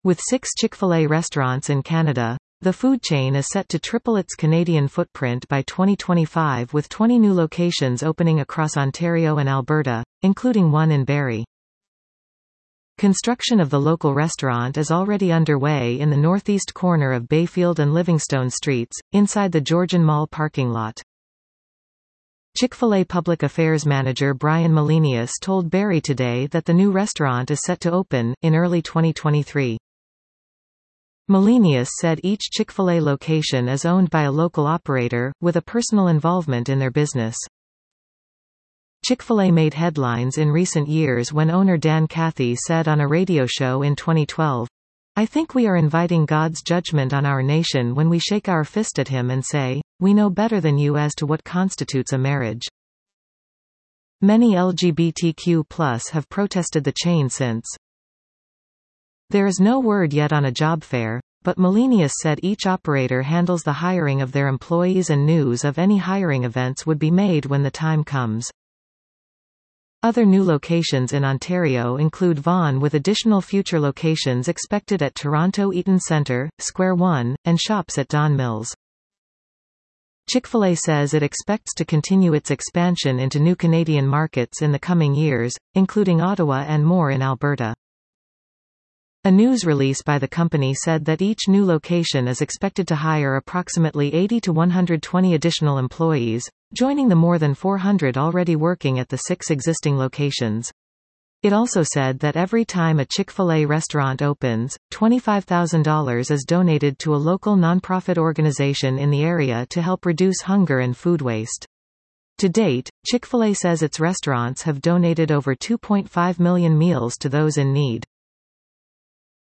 With 6 Chick-fil-A restaurants in Canada, the food chain is set to triple its Canadian footprint by 2025 with 20 new locations opening across Ontario and Alberta, including one in Barrie. Construction of the local restaurant is already underway in the northeast corner of Bayfield and Livingstone Streets, inside the Georgian Mall parking lot. Chick-fil-A Public Affairs Manager Brian Melenius told Barrie Today that the new restaurant is set to open in early 2023. Melenius said each Chick-fil-A location is owned by a local operator, with a personal involvement in their business. Chick-fil-A made headlines in recent years when owner Dan Cathy said on a radio show in 2012, "I think we are inviting God's judgment on our nation when we shake our fist at him and say, 'We know better than you as to what constitutes a marriage.'" Many LGBTQ+ have protested the chain since. There is no word yet on a job fair, but Melenius said each operator handles the hiring of their employees and news of any hiring events would be made when the time comes. Other new locations in Ontario include Vaughan, with additional future locations expected at Toronto Eaton Centre, Square One, and shops at Don Mills. Chick-fil-A says it expects to continue its expansion into new Canadian markets in the coming years, including Ottawa and more in Alberta. A news release by the company said that each new location is expected to hire approximately 80 to 120 additional employees, joining the more than 400 already working at the 6 existing locations. It also said that every time a Chick-fil-A restaurant opens, $25,000 is donated to a local nonprofit organization in the area to help reduce hunger and food waste. To date, Chick-fil-A says its restaurants have donated over 2.5 million meals to those in need.